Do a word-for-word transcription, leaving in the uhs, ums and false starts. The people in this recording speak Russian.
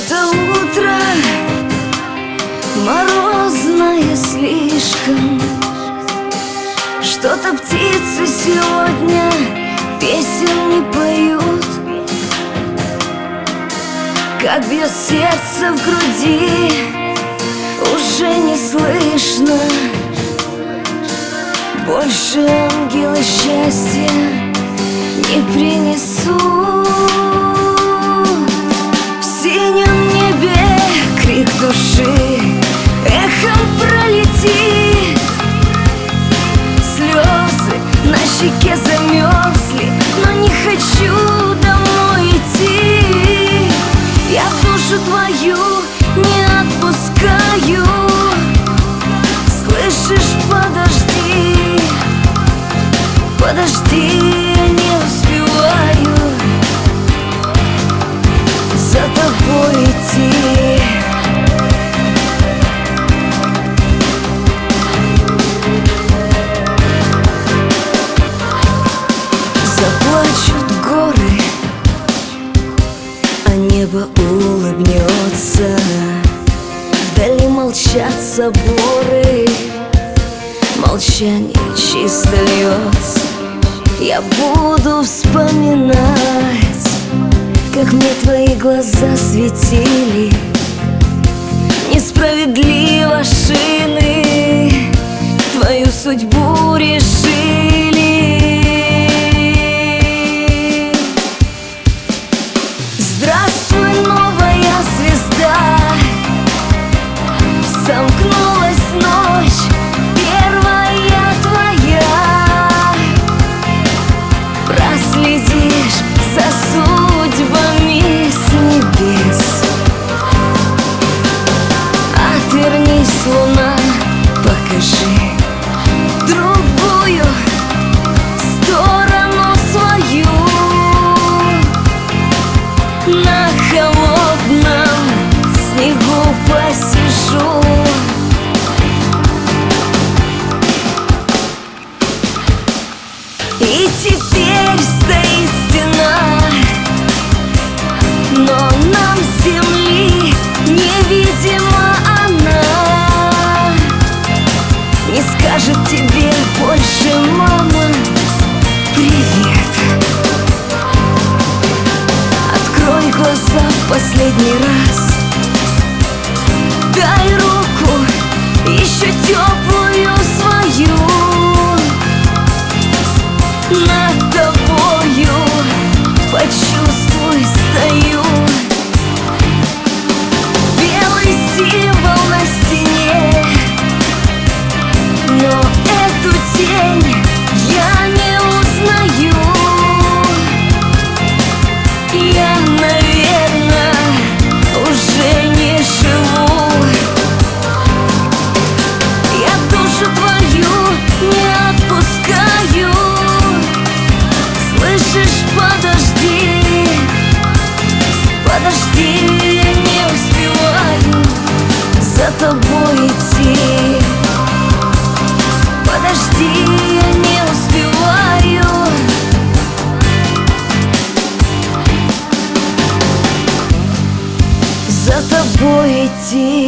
что-то утро морозное слишком, что-то птицы сегодня песен не поют. Как бьет сердце в груди, уже не слышно. Больше ангелы счастья не принесут. В синем небе крик души эхом пролетит. Слезы на щеке замерзли, но не хочу домой идти. Я душу твою не отпускаю. Слышишь, подожди, подожди, я не успеваю за тобой идти. Заплачут горы, а небо улыбнется. Вдали молчат соборы, молчание чисто льется. Я буду вспоминать, как мне твои глаза светили. Несправедливо шины твою судьбу решили. Здравствуй, новая звезда. Сомкнулась ночь, первая твоя. Проследишь за судьбами с небес. Отвернись, луна, покажи другую сторону свою. На холодном снегу посижу. И теперь стоит стена, но нам с земли невидима она. Не скажет тебе больше мама привет. Открой глаза в последний раз. Дай руку, еще теплую свою. Над тобою почувствуй, стою. Белый символ на стене, но эту тень я не узнаю. Я, наверное, уже не живу. Я душу твою не отпускаю. Слышишь, подожди, подожди, я не успеваю за тобой идти. Подожди, я не успеваю за тобой идти.